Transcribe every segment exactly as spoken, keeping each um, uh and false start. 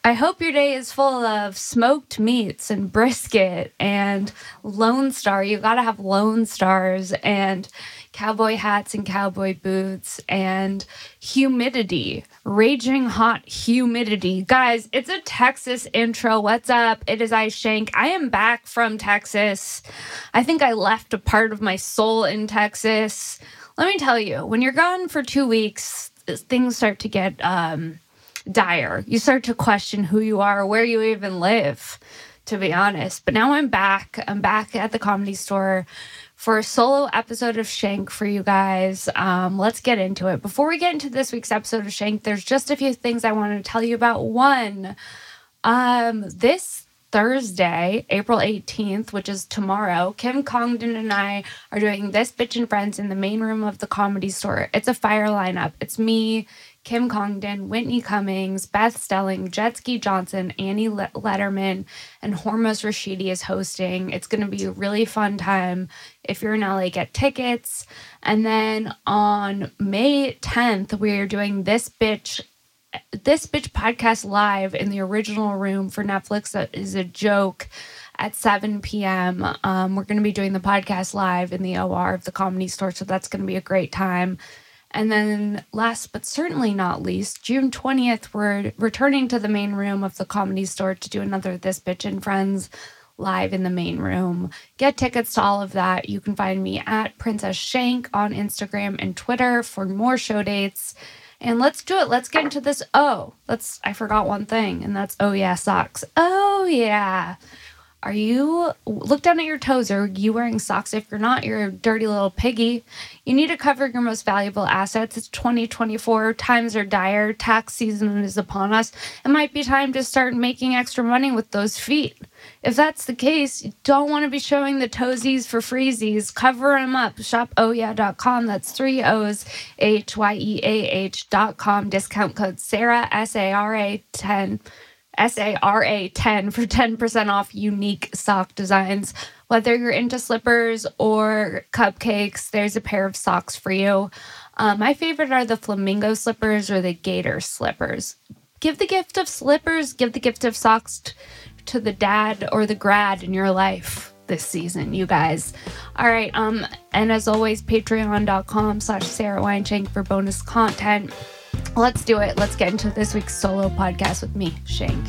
I hope your day is full of smoked meats and brisket and Lone Star. You got to have Lone Stars and cowboy hats and cowboy boots and humidity, raging hot humidity. Guys, it's a Texas intro. What's up? It is I, Shank. I am back from Texas. I think I left a part of my soul in Texas. Let me tell you, when you're gone for two weeks, things start to get um, dire. You start to question who you are, where you even live, to be honest. But now I'm back. I'm back at the Comedy Store for a solo episode of Shank for you guys. Um, let's get into it. Before we get into this week's episode of Shank, there's just a few things I want to tell you about. One, um, this Thursday, April eighteenth, which is tomorrow, Kim Congdon and I are doing This Bitch and Friends in the main room of the Comedy Store. It's a fire lineup. It's me, Kim Congdon, Whitney Cummings, Beth Stelling, Jetski Johnson, Annie Letterman, and Hormuz Rashidi is hosting. It's going to be a really fun time. If you're in L A, get tickets. And then on May tenth, we're doing This Bitch This Bitch podcast live in the original room for Netflix. That is a joke at seven p.m. Um, we're going to be doing the podcast live in the O R of the Comedy Store, so that's going to be a great time. And then last but certainly not least, June twentieth, we're returning to the main room of the Comedy Store to do another This Bitch and Friends live in the main room. Get tickets to all of that. You can find me at Princess Shank on Instagram and Twitter for more show dates. And let's do it. Let's get into this. Oh, let's, I forgot one thing, and that's, oh yeah, socks. Oh yeah. Are you, look down at your toes. Are you wearing socks? If you're not, you're a dirty little piggy. You need to cover your most valuable assets. It's twenty twenty-four. Times are dire. Tax season is upon us. It might be time to start making extra money with those feet. If that's the case, you don't want to be showing the toesies for freezies. Cover them up. Shop oh yeah dot com. That's three O's, H Y E A H dot com. Discount code Sarah, S A R A ten. S A R A ten for ten percent off unique sock designs. Whether you're into slippers or cupcakes, there's a pair of socks for you. Uh, my favorite are the flamingo slippers or the gator slippers. Give the gift of slippers, give the gift of socks t- to the dad or the grad in your life this season, you guys. All right, um, and as always, patreon.com slash Sarah Weinshank for bonus content. Let's do it. Let's get into this week's solo podcast with me, Shank.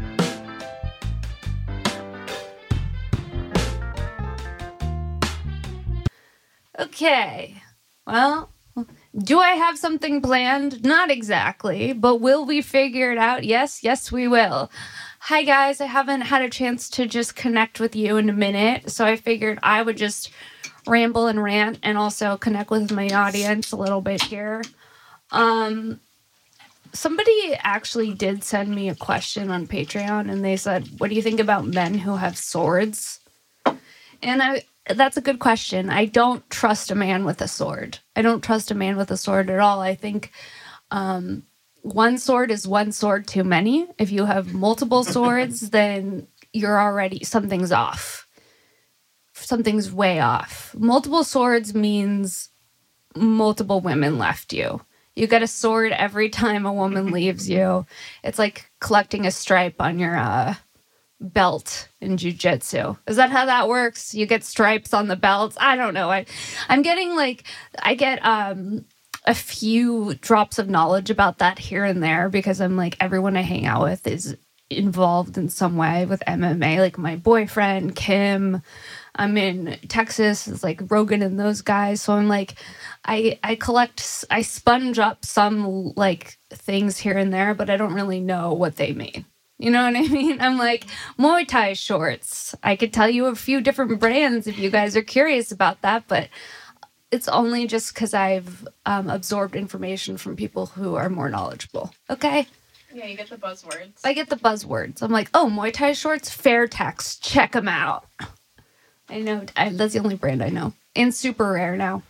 Okay. Well, do I have something planned? Not exactly, but will we figure it out? Yes, yes, we will. Hi, guys. I haven't had a chance to just connect with you in a minute, so I figured I would just ramble and rant and also connect with my audience a little bit here. Um... Somebody actually did send me a question on Patreon, and they said, what do you think about men who have swords? And I that's a good question. I don't trust a man with a sword. I don't trust a man with a sword at all. I think um, one sword is one sword too many. If you have multiple swords, then you're already, something's off. Something's way off. Multiple swords means multiple women left you. You get a sword every time a woman leaves you. It's like collecting a stripe on your uh, belt in jiu-jitsu. Is that how that works? You get stripes on the belts? I don't know. I, I'm getting like, I get um, a few drops of knowledge about that here and there because I'm like, everyone I hang out with is involved in some way with M M A. Like my boyfriend, Kim. I'm in Texas. It's like Rogan and those guys. So I'm like, I I collect, I sponge up some like things here and there, but I don't really know what they mean. You know what I mean? I'm like, Muay Thai shorts. I could tell you a few different brands if you guys are curious about that, but it's only just because I've um, absorbed information from people who are more knowledgeable. Okay? Yeah, you get the buzzwords. I get the buzzwords. I'm like, oh, Muay Thai shorts, Fairtex, check them out. I know, I, that's the only brand I know. And super rare now.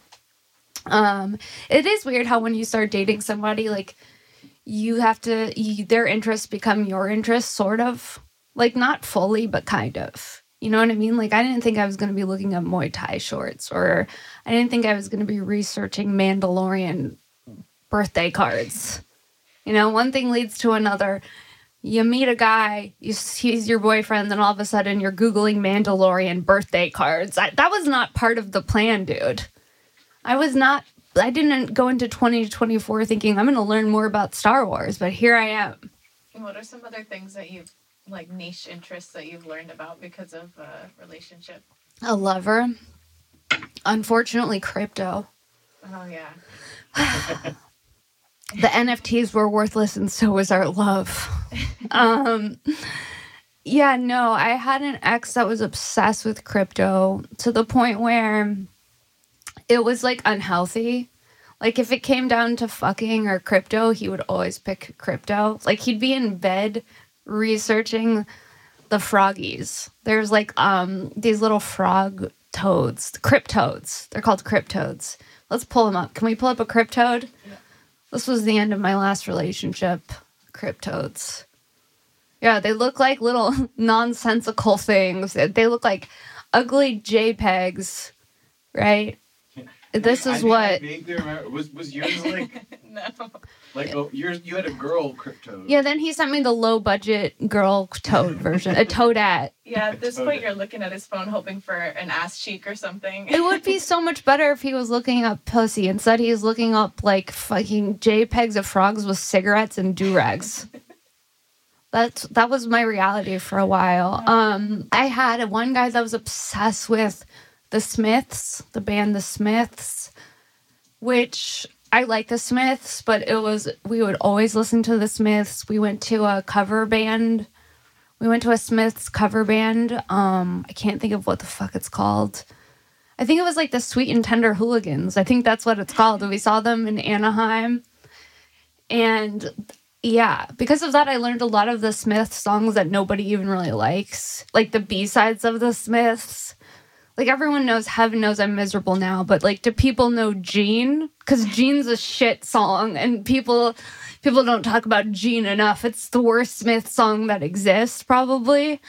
Um, it is weird how when you start dating somebody, like, you have to, you, their interests become your interests, sort of. Like, not fully, but kind of. You know what I mean? Like, I didn't think I was going to be looking at Muay Thai shorts, or I didn't think I was going to be researching Mandalorian birthday cards. You know, one thing leads to another. You meet a guy, you, he's your boyfriend, then all of a sudden you're Googling Mandalorian birthday cards. I, that was not part of the plan, dude. I was not, I didn't go into twenty twenty-four thinking I'm going to learn more about Star Wars, but here I am. What are some other things that you've, like niche interests that you've learned about because of a relationship? A lover. Unfortunately, crypto. Oh, yeah. The N F Ts were worthless and so was our love. um, yeah, no, I had an ex that was obsessed with crypto to the point where it was like unhealthy. Like if it came down to fucking or crypto, he would always pick crypto. Like he'd be in bed researching the froggies. There's like um these little frog toads, cryptodes. They're called cryptodes. Let's pull them up. Can we pull up a cryptode? Yeah. This was the end of my last relationship. Cryptodes. Yeah, they look like little nonsensical things. They look like ugly JPEGs, right? This I is mean, what. I vaguely remember. Was was yours like? No. Like oh, yours? You had a girl crypto. Yeah, then he sent me the low budget girl toad version, a toadette. Yeah, at this point you're looking at his phone hoping for an ass cheek or something. It would be so much better if he was looking up pussy. Instead, he's looking up like fucking JPEGs of frogs with cigarettes and do-rags. That's that was my reality for a while. Um, I had one guy that was obsessed with the Smiths, the band The Smiths, which I like the Smiths, but it was we would always listen to the Smiths. We went to a cover band. We went to a Smiths cover band. Um, I can't think of what the fuck it's called. I think it was like the Sweet and Tender Hooligans. I think that's what it's called. We saw them in Anaheim. And yeah, because of that, I learned a lot of the Smiths songs that nobody even really likes. Like the B-sides of the Smiths. Like everyone knows Heaven Knows I'm Miserable Now, but like do people know Gene? Because Gene's a shit song and people people don't talk about Gene enough. It's the worst Smith song that exists, probably.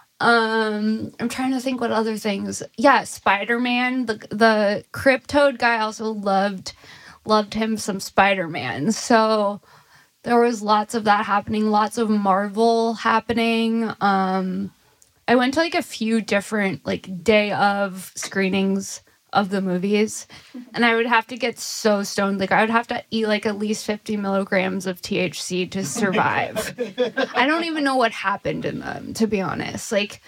Um, I'm trying to think what other things. Yeah, Spider-Man. The the Cryptoad guy also loved loved him some Spider-Man. So there was lots of that happening, lots of Marvel happening. Um I went to like a few different like day of screenings of the movies, and I would have to get so stoned. Like I would have to eat like at least fifty milligrams of T H C to survive. I don't even know what happened in them, to be honest. Like,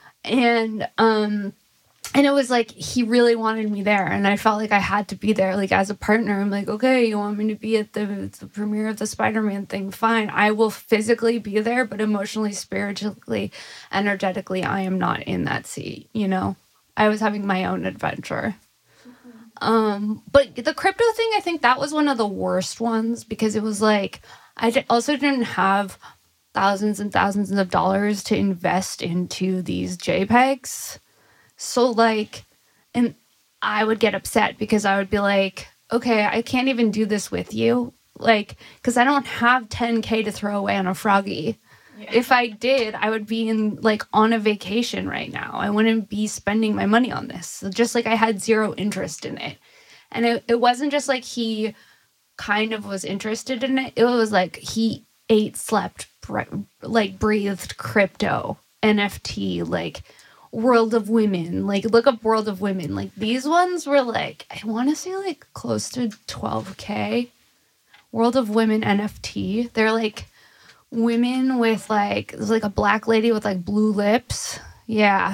and um, and it was like he really wanted me there, and I felt like I had to be there. Like as a partner, I'm like, okay, you want me to be at the the premiere of the Spider-Man thing? Fine, I will physically be there, but emotionally, spiritually, energetically, I am not in that seat. You know, I was having my own adventure. Mm-hmm. Um, but the crypto thing, I think that was one of the worst ones because it was like I also didn't have thousands and thousands of dollars to invest into these JPEGs. So, like, and I would get upset because I would be like, okay, I can't even do this with you. Like, because I don't have ten K to throw away on a froggy. Yeah. If I did, I would be in, like, on a vacation right now. I wouldn't be spending my money on this. So just like I had zero interest in it. And it, it wasn't just like he kind of was interested in it. It was like he ate, slept, bre- like, breathed crypto, N F T, like... World of Women, like look up World of Women. Like these ones were like, I want to say like close to twelve K. World of Women N F T. They're like women with like, there's like a black lady with like blue lips. Yeah.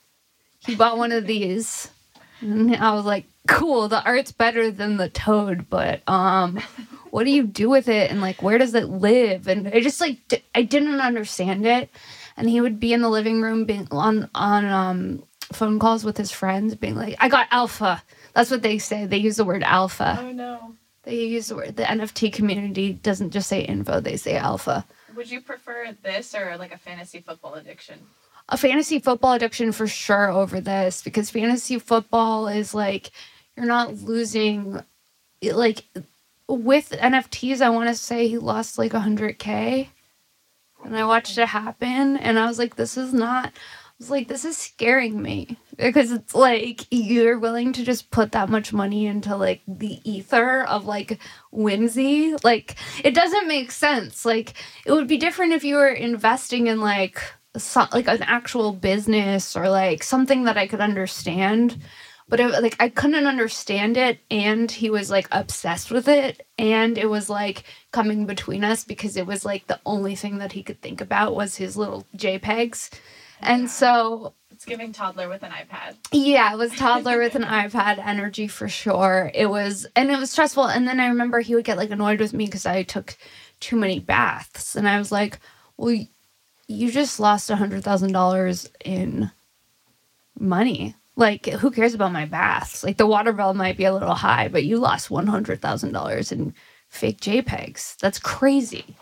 He bought one of these. And I was like, cool, the art's better than the toad, but um, what do you do with it? And like, where does it live? And I just like, d- I didn't understand it. And he would be in the living room being on on um, phone calls with his friends, being like, I got alpha. That's what they say. They use the word alpha. Oh, no. They use the word, the N F T community doesn't just say info, they say alpha. Would you prefer this or like a fantasy football addiction? A fantasy football addiction for sure over this, because fantasy football is like, you're not losing, like, with N F Ts, I want to say he lost like one hundred K. And I watched it happen, and I was like, this is not, I was like, this is scaring me because it's like you're willing to just put that much money into like the ether of like whimsy. Like it doesn't make sense. Like it would be different if you were investing in like some, like an actual business or like something that I could understand. But it, like I couldn't understand it, and he was like obsessed with it, and it was like coming between us because it was like the only thing that he could think about was his little JPEGs. And so It's giving toddler with an iPad. yeah, it was toddler with an iPad energy for sure. It was, and it was stressful. And then I remember he would get like annoyed with me because I took too many baths. And I was like, well, you just lost a hundred thousand dollars in money. Like, who cares about my baths? Like, the water bill might be a little high, but you lost one hundred thousand dollars in fake JPEGs. That's crazy.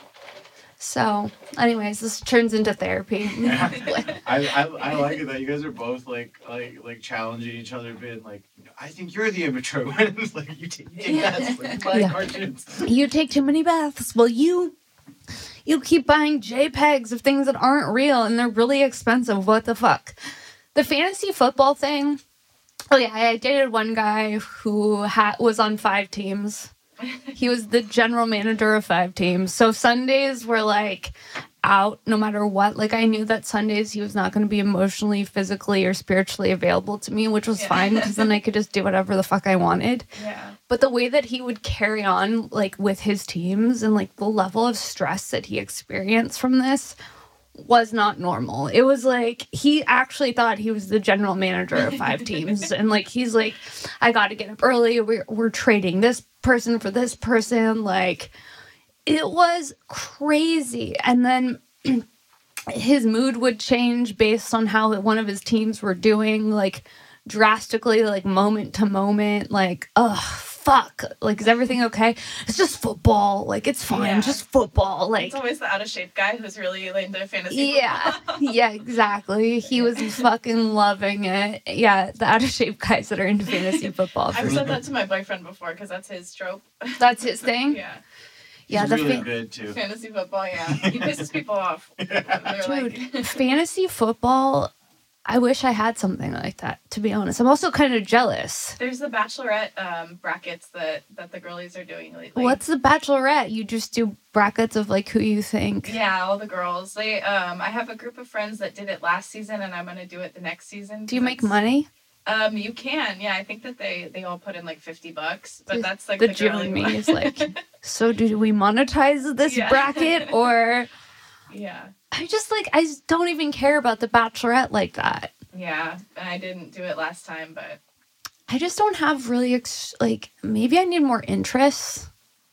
So, anyways, this turns into therapy. I, I I like it that you guys are both like like like challenging each other, being like, I think you're the immature one. Like you take, you take that, like, you buy Yeah. cartoons. You take too many baths. Well, you you keep buying JPEGs of things that aren't real, and they're really expensive. What the fuck? The fantasy football thing. Oh yeah, I dated one guy who ha- was on five teams. He was the general manager of five teams. So Sundays were like out no matter what. Like I knew that Sundays he was not going to be emotionally, physically, or spiritually available to me, which was Yeah. fine because then I could just do whatever the fuck I wanted. Yeah. But the way that he would carry on like with his teams and like the level of stress that he experienced from this was not normal. It was like he actually thought he was the general manager of five teams, and like he's like, I got to get up early. We're we're trading this person for this person. Like it was crazy, and then his mood would change based on how one of his teams were doing, like drastically, like moment to moment. Like, oh fuck, like is everything okay? It's just football. Like it's fine, Yeah. just football. Like. It's always the out of shape guy who's really into fantasy Yeah, football. yeah, exactly. He was fucking loving it. Yeah, the out of shape guys that are into fantasy football. I've said that to my boyfriend before because that's his trope. That's his thing. Yeah. Yeah, He's the really fa- good too. Fantasy football, yeah. He pisses people off. They're dude, like, fantasy football. I wish I had something like that. To be honest, I'm also kind of jealous. there's the bachelorette um, brackets that, that the girlies are doing lately. What's the Bachelorette? You just do brackets of like who you think. Yeah, all the girls. They um I have a group of friends that did it last season and I'm gonna do it the next season. Do you make It's- money? Um, you can, yeah. I think that they they all put in like fifty bucks, but The- that's like the the, June girly me one. is like, so do we monetize this Yeah. bracket or? Yeah, I just like I just don't even care about the Bachelorette like that. yeah. And I didn't do it last time, but I just don't have really, ex- like, maybe I need more interests.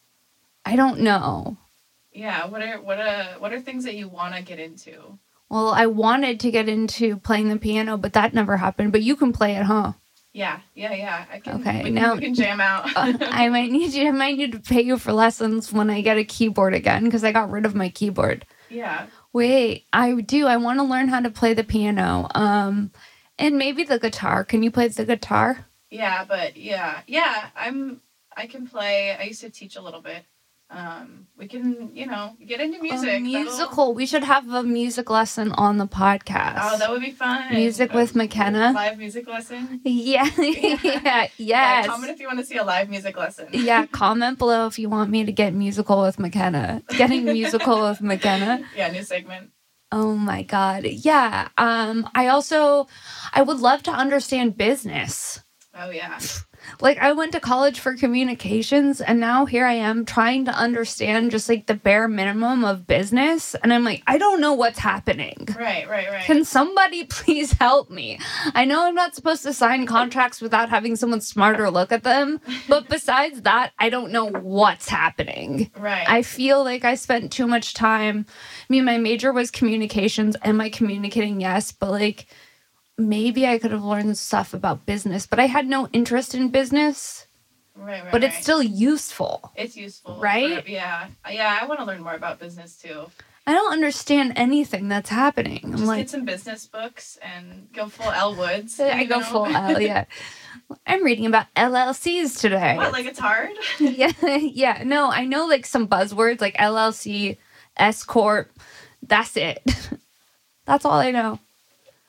I don't know. yeah. What are what are what are things that you want to get into? Well, I wanted to get into playing the piano, but that never happened. But you can play it, huh? Yeah, yeah, yeah. I can. Okay, we can, now- we can jam out. Uh, I might need you. I might need to pay you for lessons when I get a keyboard again because I got rid of my keyboard. yeah, Wait, I do. I want to learn how to play the piano. Um, and maybe the guitar. Can you play the guitar? yeah. But yeah, yeah. I'm. I can play. I used to teach a little bit. Um, we can, you know, get into music. A That'll- musical. We should have a music lesson on the podcast. Oh, that would be fun. Music with McKenna. Live music lesson. Yeah, yeah, Yeah, yes. comment if you want to see a live music lesson. Yeah, comment below if you want me to get musical with McKenna. Getting musical with McKenna. Yeah, new segment. Oh my god. Yeah. Um, I also I would love to understand business. Oh yeah. Like I went to college for communications and now here I am trying to understand just like the bare minimum of business and I'm like, I don't know what's happening. Right, right, right. Can somebody please help me? I know I'm not supposed to sign contracts without having someone smarter look at them, but besides that, I don't know what's happening. right. I feel like I spent too much time. I mean, my major was communications. Am I communicating? Yes, but like maybe I could have learned stuff about business, but I had no interest in business, right, right. but it's right. still useful. it's useful, Right? for- yeah, yeah. I want to learn more about business too. I don't understand anything that's happening. I'm Just like, get some business books and go full Elle Woods. I you go know? full L, yeah. I'm reading about L L Cs today. What? Like it's hard? yeah, yeah. No, I know like some buzzwords like L L C, S Corp. That's it. That's all I know.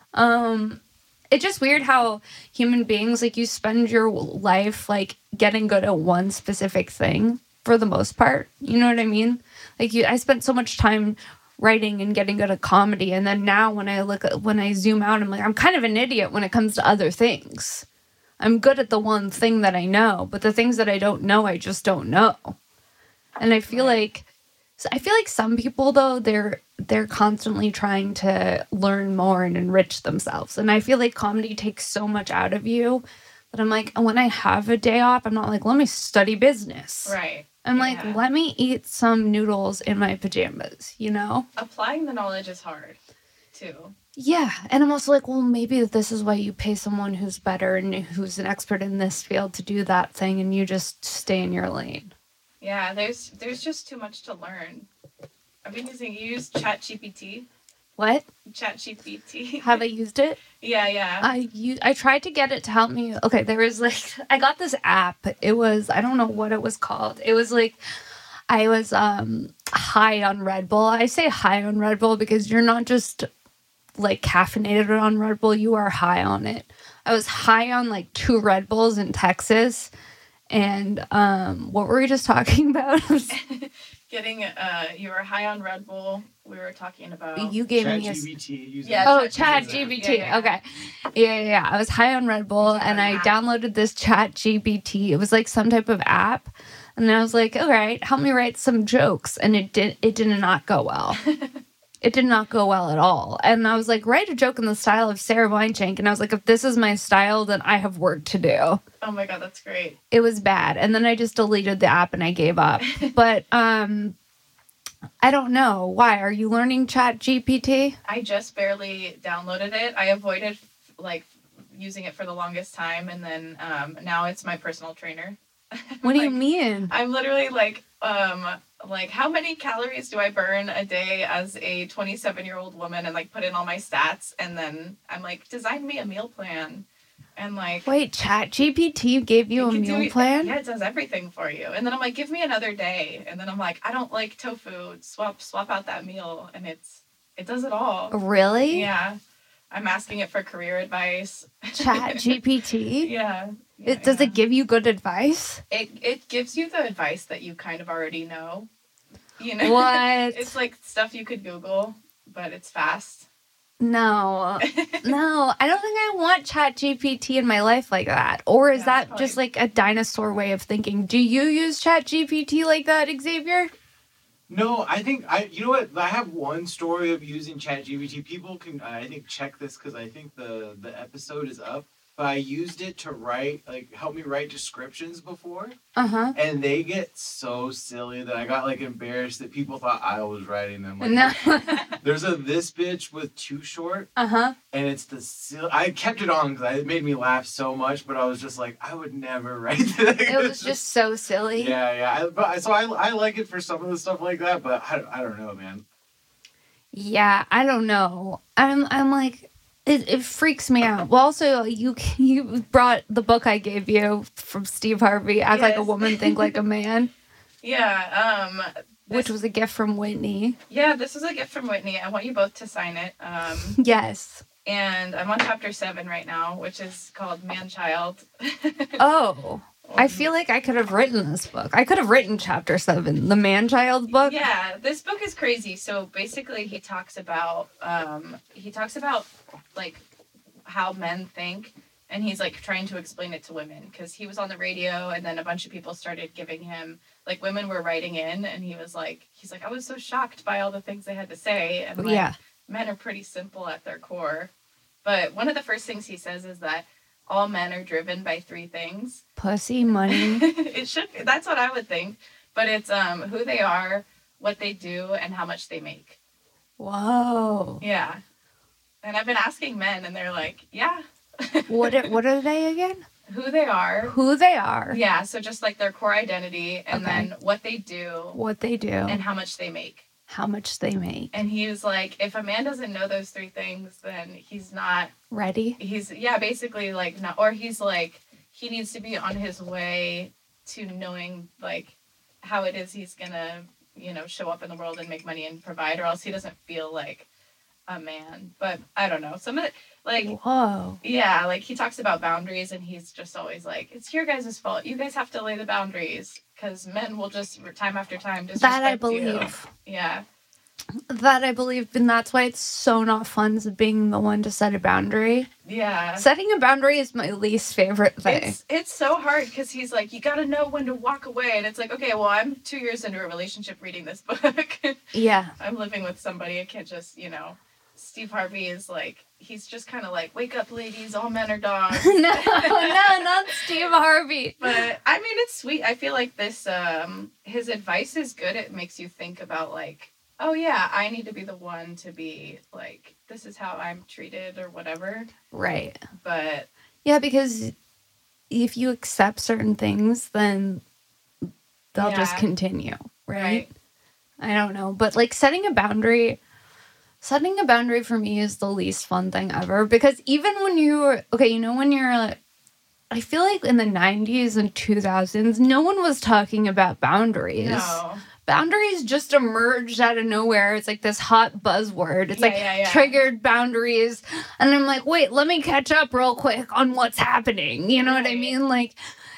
Um, it's just weird how human beings, like, you spend your life, like, getting good at one specific thing for the most part. You know what I mean? Like, you, I spent so much time writing and getting good at comedy, and then now when I look at, when I zoom out, I'm like, I'm kind of an idiot when it comes to other things. I'm good at the one thing that I know, but the things that I don't know, I just don't know. And I feel Right. like, so I feel like some people, though, they're they're constantly trying to learn more and enrich themselves. And I feel like comedy takes so much out of you that I'm like, when I have a day off, I'm not like, let me study business. Right. I'm like, Yeah. let me eat some noodles in my pajamas, you know? Applying the knowledge is hard, too. Yeah. And I'm also like, well, maybe this is why you pay someone who's better and who's an expert in this field to do that thing, and you just stay in your lane. Yeah, there's there's just too much to learn. I've been using you use ChatGPT. What? ChatGPT. Have I used it? yeah, yeah. I u- I tried to get it to help me. Okay, there was like, I got this app. It was, I don't know what it was called. It was like, I was um high on Red Bull. I say high on Red Bull because you're not just like caffeinated on Red Bull, you are high on it. I was high on like two Red Bulls in Texas. And um what were we just talking about? Getting uh you were high on Red Bull. We were talking about You gave me a ChatGPT. using Yeah, Oh, ChatGPT. Chat G P T. Yeah, yeah. Okay. Yeah, yeah, yeah. I was high on Red Bull and I downloaded this Chat G P T. It was like some type of app. And I was like, all right, help me write some jokes. And it did it did not go well. It did not go well at all. And I was like, write a joke in the style of Sarah Weinschenk. And I was like, if this is my style, then I have work to do. Oh my god, that's great. It was bad. And then I just deleted the app and I gave up. But um I don't know. Why? Are you learning Chat G P T? I just barely downloaded it. I avoided like using it for the longest time, and then um, now it's my personal trainer. What do you Like, mean? I'm literally like, um, like how many calories do I burn a day as a twenty-seven year old woman, and like put in all my stats, and then I'm like, design me a meal plan, and like. Wait, Chat G P T gave you it a can meal do- plan? Yeah, it does everything for you. And then I'm like, give me another day. And then I'm like, I don't like tofu. Swap swap out that meal, and it's it does it all. Really? Yeah, I'm asking it for career advice. Chat G P T? Yeah. yeah, It does yeah. it give you good advice? It it gives you the advice that you kind of already know. You know. What? It's like stuff you could Google, but it's fast. No. No, I don't think I want Chat G P T in my life like that. Or is Yeah, that probably- just like a dinosaur way of thinking? Do you use Chat G P T like that, Xavier? No, I think I. You know what? I have one story of using ChatGPT. People can, I think, check this because I think the the episode is up. But I used it to write, like, help me write descriptions before, Uh-huh. and they get so silly that I got like embarrassed that people thought I was writing them. Like, No. there's a this bitch with Too Short, Uh-huh. and it's the sil- I kept it on because it made me laugh so much. But I was just like, I would never write that. It was just so silly. Yeah, yeah. I, but so I, I like it for some of the stuff like that, but I, I don't know, man. Yeah, I don't know. I'm I'm like it, it freaks me out. Well, also you you brought the book I gave you from Steve Harvey, Act Like a Yes. Woman, Think Like a Man, Yeah. Um. which this- was a gift from Whitney. Yeah, this is a gift from Whitney. I want you both to sign it. Um. Yes. And I'm on chapter seven right now, which is called Man Child. Oh, I feel like I could have written this book. I could have written chapter seven, the man-child book. Yeah, this book is crazy. So basically, he talks about um, he talks about like how men think, and he's like trying to explain it to women because he was on the radio, and then a bunch of people started giving him like women were writing in, and he was like he's like I was so shocked by all the things they had to say, and like, Yeah. men are pretty simple at their core. But one of the first things he says is that all men are driven by three things. Pussy, money. It should be. That's what I would think. But it's um who they are, what they do, and how much they make. Whoa. Yeah. And I've been asking men, and they're like, yeah. What are, what are they again? Who they are. Who they are. Yeah, so just like their core identity, and Okay. then what they do, What they do. and how much they make. how much they make. And he was like, if a man doesn't know those three things, then he's not, Ready? he's, yeah, basically like, not, or he's like, he needs to be on his way to knowing like how it is he's gonna, you know, show up in the world and make money and provide, or else he doesn't feel like a man. But I don't know. Some of it, like, Whoa. yeah, like he talks about boundaries and he's just always like, it's your guys' fault. You guys have to lay the boundaries because men will just, time after time, disrespect That I you. believe. Yeah. That I believe, and that's why it's so not fun being the one to set a boundary. Yeah. Setting a boundary is my least favorite thing. It's it's so hard because he's like, you gotta know when to walk away, and it's like, okay, well, I'm two years into a relationship reading this book. Yeah. I'm living with somebody. I can't just, you know. Steve Harvey is like, he's just kind of like, wake up, ladies, all men are dogs. no, no, not Steve Harvey. But I mean, it's sweet. I feel like this, um, his advice is good. It makes you think about like, oh yeah, I need to be the one to be like, this is how I'm treated or whatever. Right. But yeah, because if you accept certain things, then they'll Yeah. just continue, right? Right. I don't know, but like setting a boundary, setting a boundary for me is the least fun thing ever, because even when you're, okay, you know, when you're like, I feel like in the nineties and two thousands, no one was talking about boundaries. no. Boundaries just emerged out of nowhere. It's like this hot buzzword. It's Yeah, like yeah, yeah. triggered boundaries. And I'm like, wait, let me catch up real quick on what's happening. You know what I Right. mean? Like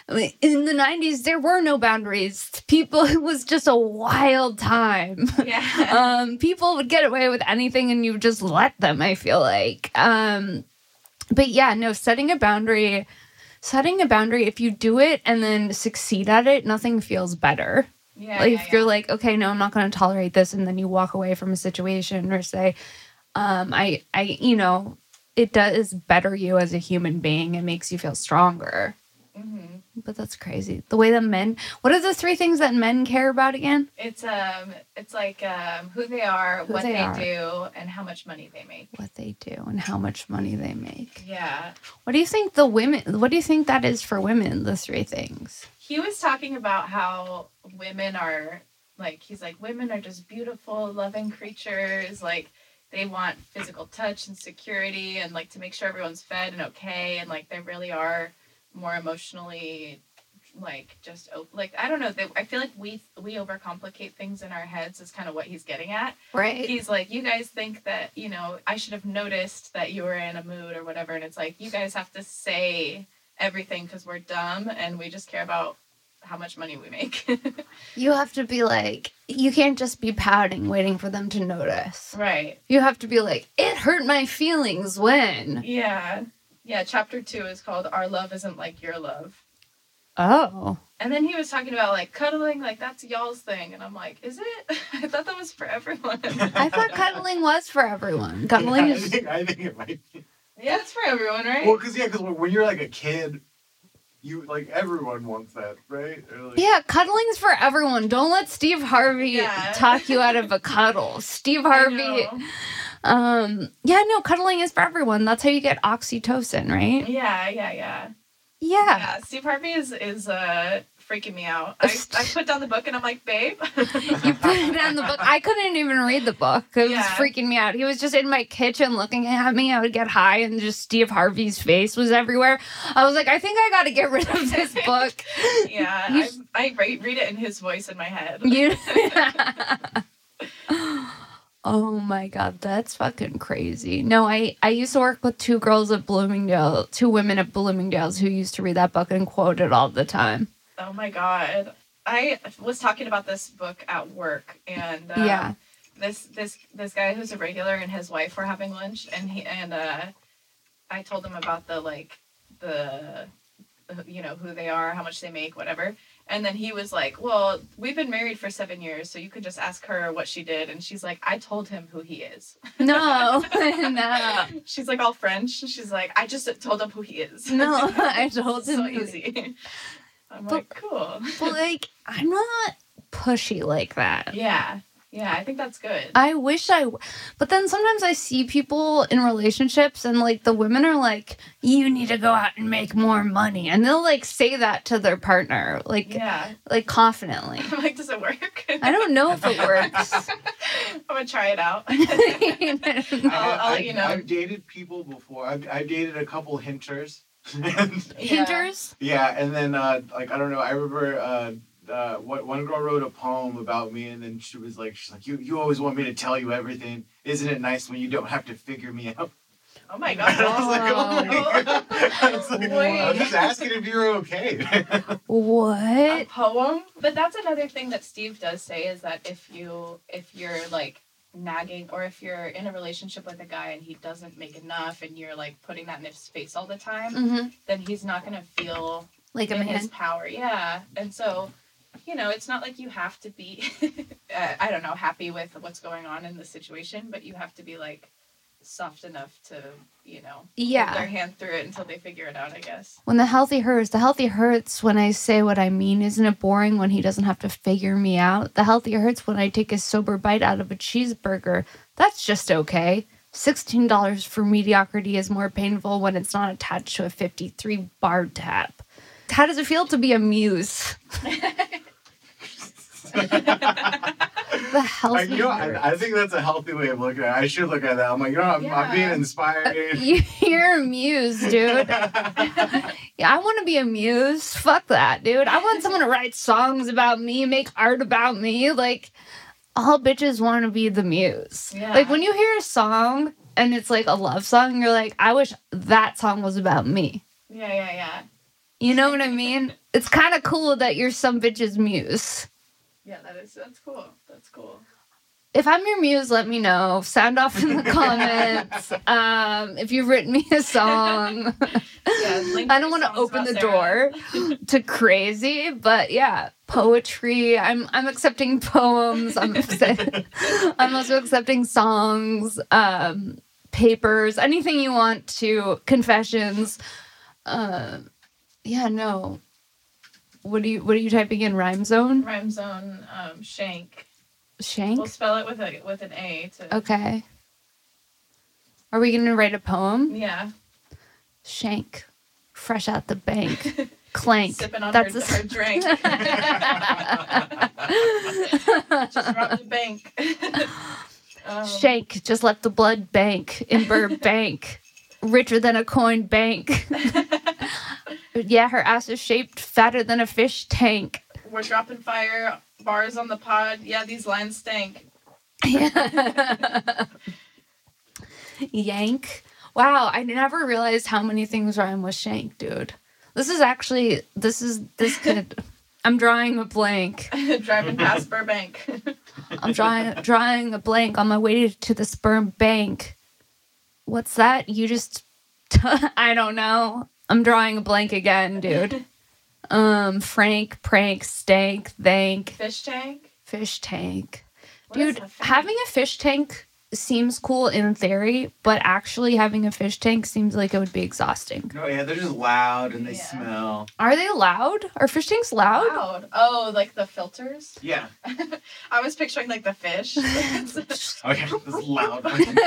in the nineties, there were no boundaries. People, it was just a wild time. Yeah. um, people would get away with anything and you just let them, I feel like. Um, but yeah, no, setting a boundary, setting a boundary, if you do it and then succeed at it, nothing feels better. yeah, Like, yeah, if you're yeah. like, okay, no, I'm not going to tolerate this, and then you walk away from a situation or say, um, I, I, you know, it does better you as a human being. It makes you feel stronger. Mhm. But that's crazy. The way that men, what are the three things that men care about again? It's um, it's like um, who they are, Who what they they, are. do, and how much money they make. What they do and how much money they make. Yeah. What do you think the women, what do you think that is for women, the three things? He was talking about how women are like, he's like, women are just beautiful, loving creatures. Like, they want physical touch and security and like to make sure everyone's fed and okay. And like, they really are more emotionally like just op- like I don't know. They, I feel like we we overcomplicate things in our heads. Is kind of what he's getting at. Right. He's like, you guys think that, you know, I should have noticed that you were in a mood or whatever, and it's like, you guys have to say everything because we're dumb and we just care about how much money we make. You have to be like, you can't just be pouting, waiting for them to notice. Right. You have to be like, it hurt my feelings when. Yeah. Yeah, chapter two is called Our Love Isn't Like Your Love. Oh. And then he was talking about like cuddling, like that's y'all's thing. And I'm like, is it? I thought that was for everyone. I thought cuddling was for everyone. Yeah, Cuddling I is. think I think it might be. Yeah, it's for everyone, right? Well, because yeah, because when you're like a kid, you like everyone wants that, right? Or, like, Yeah, cuddling's for everyone. Don't let Steve Harvey Yeah. talk you out of a cuddle. Steve I Harvey. know. Um. Yeah, no, cuddling is for everyone. That's how you get oxytocin, right? Yeah, yeah, yeah. Yeah. Yeah, Steve Harvey is is uh freaking me out. I, I put down the book and I'm like, babe. You put it down the book. I couldn't even read the book. It was Yeah. freaking me out. He was just in my kitchen looking at me. I would get high and just Steve Harvey's face was everywhere. I was like, I think I got to get rid of this book. Yeah, You- I, I re- read it in his voice in my head. You. Oh my god, that's fucking crazy. No, I I used to work with two girls at Bloomingdale, two women at Bloomingdale's who used to read that book and quote it all the time. Oh my god. I was talking about this book at work, and uh, Yeah. this this this guy who's a regular and his wife were having lunch, and he and uh, I told him about the like the you know who they are, how much they make, whatever. And then he was like, "Well, we've been married for seven years, so you could just ask her what she did." And she's like, "I told him who he is." No, no, She's like all French. She's like, "I just told him who he is." no. I told him. so who- easy. I'm But- like, cool. But like, I'm not pushy like that. Yeah, yeah. I think that's good. I wish I, w- but then sometimes I see people in relationships and like the women are like, you need to go out and make more money. And they'll like say that to their partner, like, Yeah. like confidently. I'm like, does it work? I don't know if it works. I'm gonna try it out. I I'll- have- I'll let I've- you know. I've dated people before. I've, I've dated a couple hinters. And, Yeah. Hinters? yeah, and then uh, like I don't know. I remember uh, uh, what one girl wrote a poem about me, and then she was like, she's like, you you always want me to tell you everything. Isn't it nice when you don't have to figure me out? Oh my And I god. was like, oh my god. I was like, Wait. I'm just asking if you're okay. A What? poem? But that's another thing that Steve does say is that if you if you're like nagging or if you're in a relationship with a guy and he doesn't make enough and you're like putting that in his face all the time, Mm-hmm. then he's not gonna feel Like a in man. his power. Yeah. And so, you know, it's not like you have to be uh, I don't know, happy with what's going on in the situation, but you have to be like soft enough to, you know, Yeah. hold their hand through it until they figure it out, I guess. When the healthy hurts, the healthy hurts when I say what I mean. Isn't it boring when he doesn't have to figure me out? The healthy hurts when I take a sober bite out of a cheeseburger. That's just okay. sixteen dollars for mediocrity is more painful when it's not attached to a fifty-three bar tab. How does it feel to be a muse? The I, healthy you know, hurts. I, I think that's a healthy way of looking at it. I should look at that. I'm like, you know, I'm, I'm being Yeah. inspired. You're a muse, dude. Yeah, I want to be a muse. Fuck that, dude. I want someone to write songs about me, make art about me. Like, all bitches want to be the muse. Yeah. Like, when you hear a song and it's like a love song, you're like, I wish that song was about me. Yeah, yeah, yeah. You know what I mean? It's kind of cool that you're some bitch's muse. Yeah, that is that's cool. That's cool. If I'm your muse, let me know. Sound off in the comments. Um, if you've written me a song. Yeah, link I don't your want to songs open about the Sarah. door to crazy, but yeah, poetry. I'm I'm accepting poems. I'm accept- I'm also accepting songs, um, papers, anything you want to. Confessions. Uh, yeah, no. What do you What are you typing in? Rhyme zone? Rhyme zone, um, shank. Shank. We'll spell it with a with an A to Okay. Are we gonna write a poem? yeah. Shank. Fresh out the bank. Clank. Sipping on That's her, a- her drink. Just robbed the bank. um, Shank just left the blood bank in Burbank. Richer than a coin bank. Yeah, her ass is shaped fatter than a fish tank. We're dropping fire bars on the pod. Yeah, these lines stink. Yank. Wow, I never realized how many things rhyme with shank, dude. This is actually, this is, this could, I'm drawing a blank. Driving past Burbank. I'm drawing, drawing a blank on my way to the sperm bank. What's that? You just, I don't know. I'm drawing a blank again, dude. Um, Frank, prank, stank, thank, Fish tank. fish tank. What is Dude, a fish? having a fish tank seems cool in theory, but actually having a fish tank seems like it would be exhausting. No, yeah, they're just loud and they Yeah. smell. Are they loud? Are fish tanks loud? Loud. Oh, like the filters. Yeah. I was picturing like the fish. It's Okay, this loud.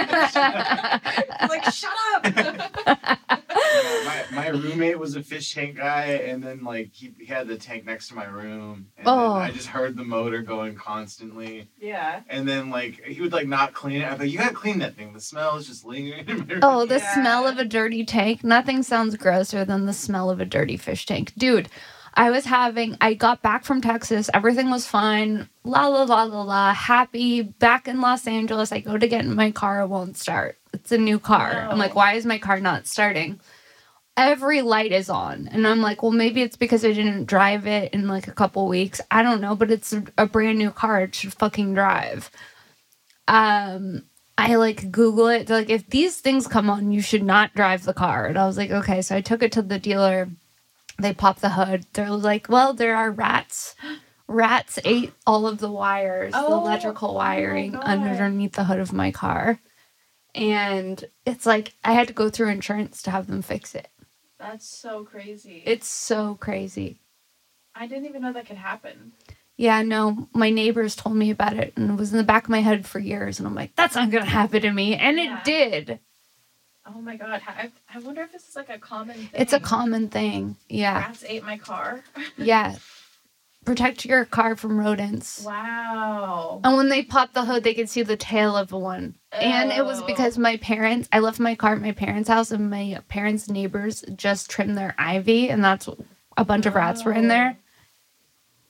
like shut up. my, my roommate was a fish tank guy, and then like he, he had the tank next to my room, and Oh. then I just heard the motor going constantly. Yeah. And then like he would like not clean it. I thought you gotta clean that thing. The smell is just lingering in my room. Oh, the Yeah. smell of a dirty tank. Nothing sounds grosser than the smell of a dirty fish tank. Dude, I was having, I got back from Texas. Everything was fine. La, la, la, la, la. Happy. Back in Los Angeles. I go to get in my car. It won't start. It's a new car. No. I'm like, why is my car not starting? Every light is on. And I'm like, well, maybe it's because I didn't drive it in like a couple weeks. I don't know, but it's a, a brand new car. It should fucking drive. Um, I like Google it. They're like, if these things come on, you should not drive the car. And I was like, okay. So I took it to the dealer. They popped the hood. They're like, well, there are rats. Rats ate all of the wires, the Oh, electrical oh my wiring God. underneath the hood of my car. And it's like, I had to go through insurance to have them fix it. That's so crazy. It's so crazy. I didn't even know that could happen. Yeah, no, my neighbors told me about it and it was in the back of my head for years. And I'm like, that's not going to happen to me. And Yeah. it did. Oh my god. I, I wonder if this is like a common thing. It's a common thing. Yeah. Rats ate my car. Yeah. Protect your car from rodents. Wow. And when they popped the hood, they could see the tail of one. And it was Oh. because my parents, I left my car at my parents' house and my parents' neighbors just trimmed their ivy. And that's a bunch of rats were in there.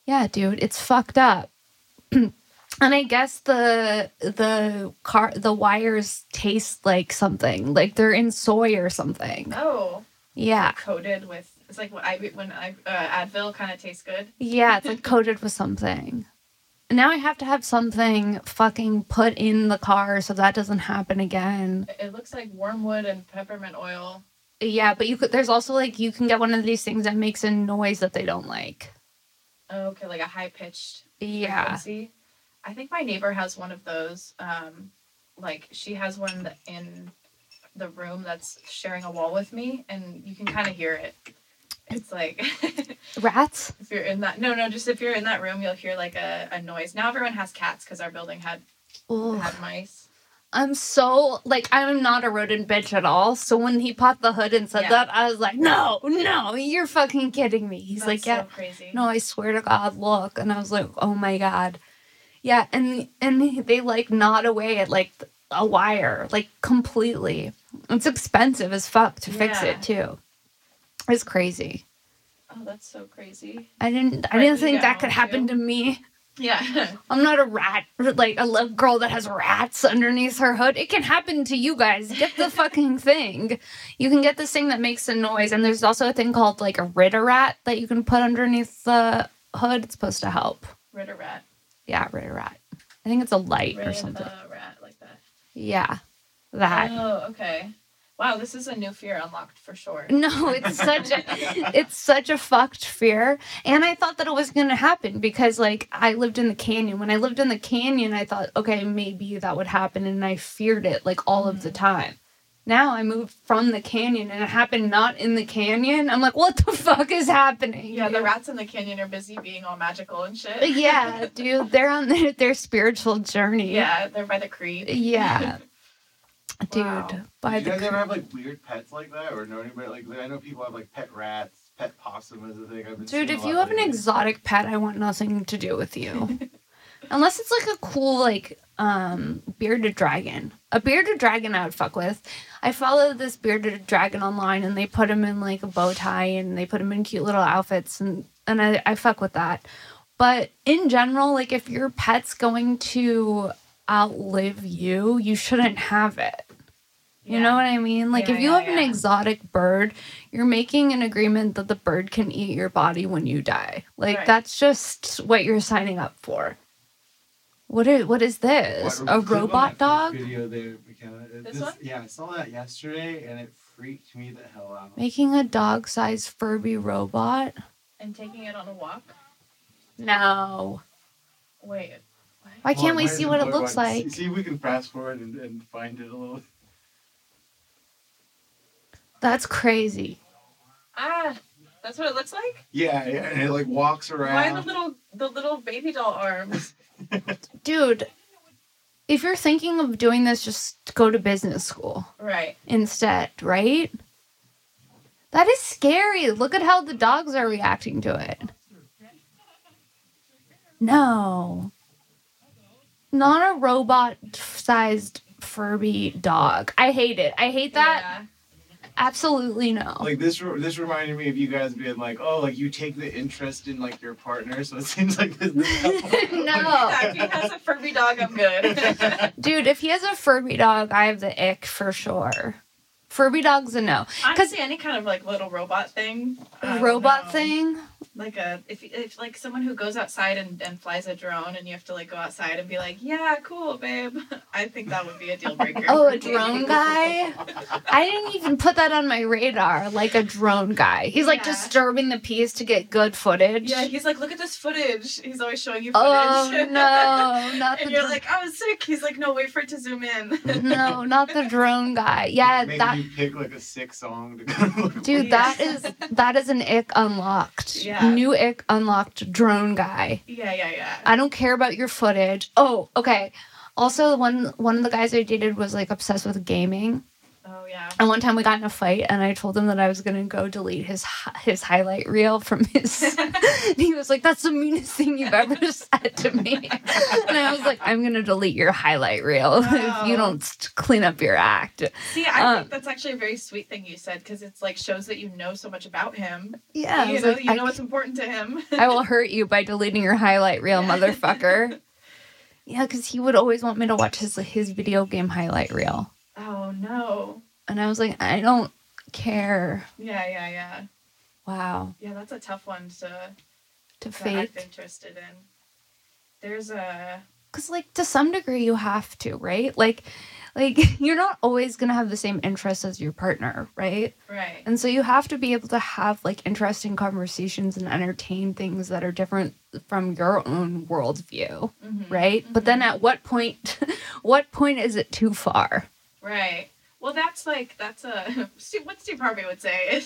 Yeah, dude, it's fucked up. And I guess the the car the wires taste like something, like they're in soy or something. Oh. Yeah, Coated with, it's like when I when I uh, Advil kind of tastes good. yeah, it's like coated with something. And now I have to have something fucking put in the car so that doesn't happen again. It looks like wormwood and peppermint oil. Yeah, but you could. There's also like you can get one of these things that makes a noise that they don't like. Oh, okay, like a high pitched Yeah. frequency. I think my neighbor has one of those. Um, like she has one that in the room that's sharing a wall with me, and you can kind of hear it. It's like Rats? if you're in that. No, no, just if you're in that room, you'll hear like a, a noise. Now everyone has cats because our building had Ugh. had mice. I'm so like I'm not a rodent bitch at all. So when he popped the hood and said Yeah. that, I was like, no, no, you're fucking kidding me. He's That's like, yeah, so crazy. no, I swear to God, look. And I was like, oh my God, yeah. And and they like gnawed away at like a wire, like completely. It's expensive as fuck to fix Yeah. it too. It's crazy. Oh, that's so crazy. I didn't. I Right, didn't when you think get that home, could happen too. to me. Yeah. I'm not a rat, like a little girl that has rats underneath her hood. It can happen to you guys. Get the fucking thing. You can get this thing that makes a noise, and there's also a thing called like a Ritter rat that you can put underneath the hood. It's supposed to help. Ritter rat. Yeah, Ritter rat. I think it's a light or Ritter something. rat, like that. Yeah, that. Oh, okay. Wow, this is a new fear unlocked for sure. No, it's such a it's such a fucked fear. And I thought that it was gonna happen because like I lived in the canyon. When I lived in the canyon, I thought, okay, maybe that would happen, and I feared it like all of the time. Now I moved from the canyon and it happened not in the canyon. I'm like, what the fuck is happening? Yeah, the dude? rats in the canyon are busy being all magical and shit. Yeah, dude, they're on their, their spiritual journey. Yeah, they're by the creek. Yeah. Dude, Wow. by Did you the guys ever have like weird pets like that, or know anybody like? I know people have like pet rats, pet possum is a thing. I've been Dude, seeing a if lot you have an lately. exotic pet, I want nothing to do with you. Unless it's like a cool, like, um, bearded dragon. A bearded dragon I would fuck with. I followed this bearded dragon online, and they put him in like a bow tie, and they put him in cute little outfits, and, and I, I fuck with that. But in general, like, if your pet's going to outlive you, you shouldn't have it. You know what I mean? Like, Yeah, if you yeah, have an yeah. exotic bird, you're making an agreement that the bird can eat your body when you die. Like, Right. that's just what you're signing up for. What is, what is this? What, A click on robot that dog? Video there, McKenna. Uh, This one? Yeah, I saw that yesterday and it freaked me the hell out. Making a dog-sized Furby robot? And taking it on a walk. No. Wait. What? Why can't we Why see is what it blue looks one? like? See, see if we can fast forward and, and find it a little. That's crazy. Ah, that's what it looks like? Yeah, yeah, and it like walks Why around. the little the little baby doll arms? Dude, if you're thinking of doing this, just go to business school Right. instead, right? That is scary. Look at how the dogs are reacting to it. No. Not a robot-sized Furby dog. I hate it. I hate that. Yeah. Absolutely no. Like this, re- this reminded me of you guys being like, "Oh, like you take the interest in like your partner." So it seems like this. this No. Yeah, if he has a Furby dog, I'm good. Dude, if he has a Furby dog, I have the ick for sure. Furby dog's a no. Honestly, any kind of like little robot thing. I don't Robot know. thing? Like a if if like someone who goes outside and, and flies a drone and you have to like go outside and be like, yeah, cool, babe. I think that would be a deal breaker. Oh, a drone guy? I didn't even put that on my radar. Like a drone guy. He's like Yeah. disturbing the peace to get good footage. Yeah, he's like, look at this footage. He's always showing you footage. Oh no, not the And you're dr- like, I was sick. He's like, no, wait for it to zoom in. no, not the drone guy. Yeah, Maybe that you pick like a sick song to go. dude, that is that is an ick unlocked. Yeah. New ick unlocked drone guy. Yeah, yeah, yeah. I don't care about your footage. Oh, okay. Also, one one of the guys I dated was like obsessed with gaming. Oh yeah. And one time we got in a fight, and I told him that I was gonna go delete his hi- his highlight reel from his. And he was like, "That's the meanest thing you've ever said to me." And I was like, "I'm gonna delete your highlight reel if you Wow. don't st- clean up your act." See, I Um, think that's actually a very sweet thing you said because it's like shows that you know so much about him. Yeah, I you was know, like, you I, know what's important to him. I will hurt you by deleting your highlight reel, Yeah. motherfucker. Yeah, because he would always want me to watch his his video game highlight reel, Oh no. and I was like, I don't care. Yeah, yeah, yeah. Wow, Yeah, that's a tough one to, to to fake. act interested in. There's a Because, like, to some degree, you have to, right? Like, like you're not always gonna have the same interests as your partner, right? right. And so you have to be able to have like interesting conversations and entertain things that are different from your own worldview, Mhm, right? But then mhm. at what point, what point is it too far? Right. Well, that's like that's a Steve- what Steve Harvey would say.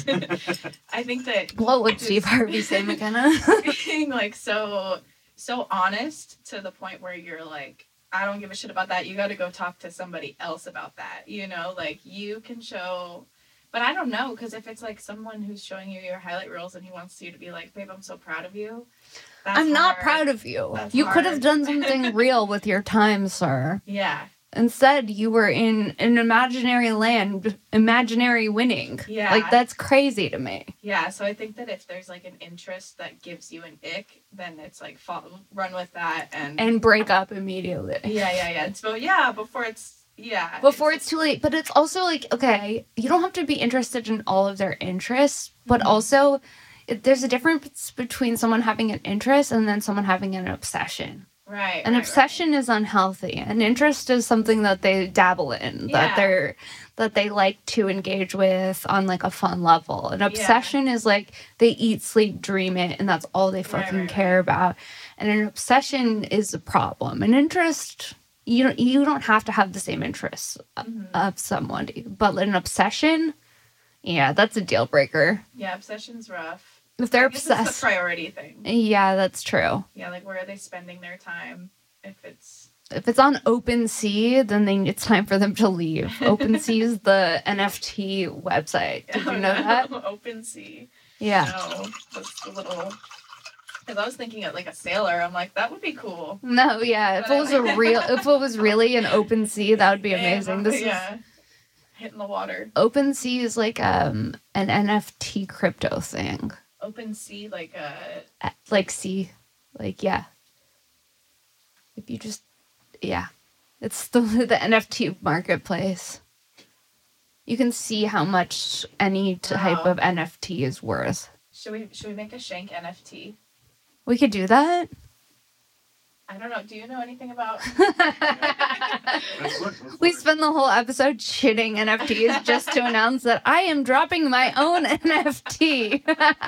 I think that What would Steve just Harvey say, McKenna? being like so so honest to the point where you're like, I don't give a shit about that. You got to go talk to somebody else about that. You know, like you can show. But I don't know, because if it's like someone who's showing you your highlight reels and he wants you to be like, babe, I'm so proud of you. That's I'm not hard. proud of you. That's You could have hard. done something real with your time, sir. Yeah. Instead, you were in an imaginary land, imaginary winning. Yeah. Like, that's crazy to me. Yeah, so I think that if there's like an interest that gives you an ick, then it's like fall, run with that and And break up immediately. yeah, yeah, yeah. So yeah, before it's yeah. Before it's too late. But it's also like, okay, you don't have to be interested in all of their interests, but Mhm. also it, there's a difference between someone having an interest and then someone having an obsession. right. An right, obsession is unhealthy. An interest is something that they dabble in, Yeah. that they're that they like to engage with on like a fun level. An obsession is like they eat, sleep, dream it, and that's all they fucking right, care about. And an obsession is a problem. An interest, you don't you don't have to have the same interests Right. Mhm. of somebody, but an obsession, yeah, that's a deal breaker. Yeah, obsession's rough. If they're I guess it's the obsessed, priority thing. yeah, that's true. Yeah, like where are they spending their time? If it's If it's on OpenSea, then they, it's time for them to leave. OpenSea is the N F T website. Did you know that? OpenSea. Yeah. No, that's a little. Because I was thinking of like a sailor. I'm like, that would be cool. No, yeah. If it was a real, if it was really an OpenSea, that would be Yeah, amazing. This yeah. Hitting the water. is OpenSea is like um an N F T crypto thing. OpenSea, like uh Uh, Like sea, like yeah. If you just, yeah, it's the the N F T marketplace. You can see how much any type Wow. of N F T is worth. should we should we make a Shank N F T? We could do that. I don't know. Do you know anything about? Let's look, let's We look. spend the whole episode shitting N F Ts just to announce that I am dropping my own N F T.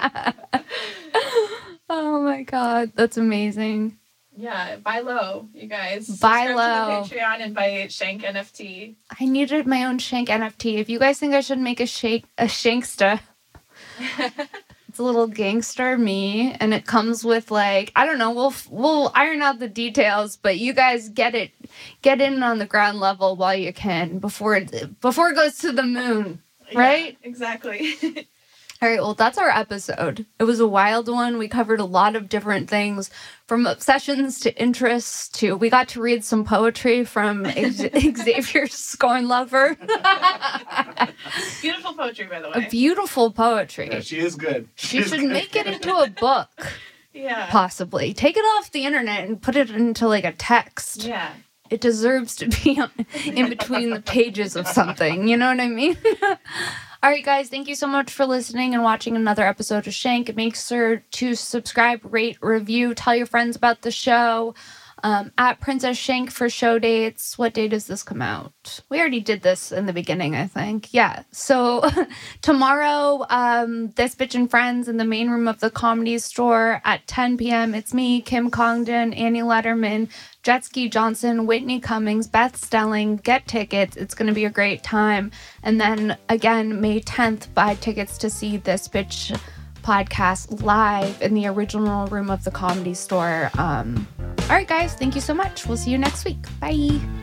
Oh my god, that's amazing. Yeah, buy low, you guys. Buy Subscribe low. to the Patreon and buy Shank N F T. I needed my own Shank N F T. If you guys think I should make a shake a Shanksta, it's a little gangster me, and it comes with like I don't know. We'll we'll iron out the details, but you guys get it, get in on the ground level while you can before it before it goes to the moon. Right? Yeah, exactly. All right, well, that's our episode. It was a wild one. We covered a lot of different things, from obsessions to interests to we got to read some poetry from Xavier's Scorn Lover. Beautiful poetry, by the A way. beautiful poetry. Yeah, she is good. She is should good. make it into a book, Yeah. possibly. Take it off the internet and put it into like a text. Yeah. It deserves to be on, in between the pages of something. You know what I mean? All right, guys, thank you so much for listening and watching another episode of Shank. Make sure to subscribe, rate, review, tell your friends about the show. Um, at Princess Shank for show dates. What day does this come out? We already did this in the beginning, I think. Yeah. So tomorrow, um, This Bitch and Friends in the main room of the Comedy Store at ten p.m. It's me, Kim Congdon, Annie Letterman, Jetski Johnson, Whitney Cummings, Beth Stelling. Get tickets. It's going to be a great time. And then again, May tenth, buy tickets to see This Bitch podcast live in the original room of the Comedy Store. Um, all right, guys, thank you so much. We'll see you next week. Bye.